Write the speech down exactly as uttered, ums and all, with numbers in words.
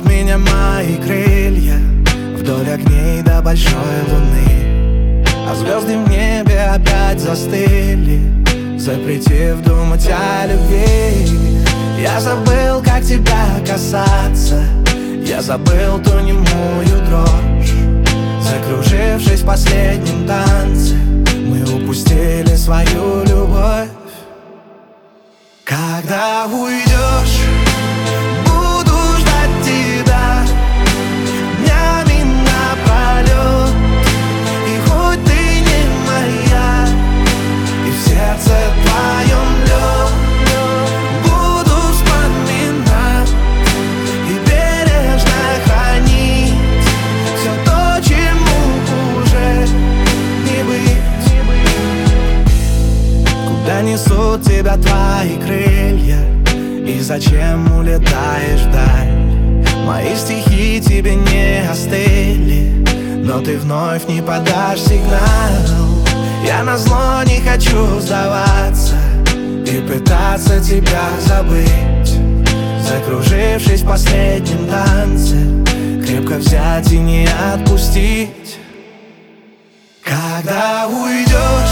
несут меня мои крылья вдоль огней до большой луны. А звезды в небе опять застыли, запретив думать о любви. Я забыл, как тебя касаться, я забыл ту немую дрожь. Закружившись в последнем танце, мы упустили свою любовь. Когда уйдешь, буду ждать тебя днями напролет. И хоть ты не моя, и в сердце твоем лед, буду вспоминать и бережно хранить все то, чему уже не быть. Куда несут тебя твои крылья, и зачем улетаешь вдаль? Мои стихи тебе не остыли, но ты вновь не подашь сигнал. Я назло не хочу сдаваться и пытаться тебя забыть. Закружившись в последнем танце, крепко взять и не отпустить. Когда уйдешь,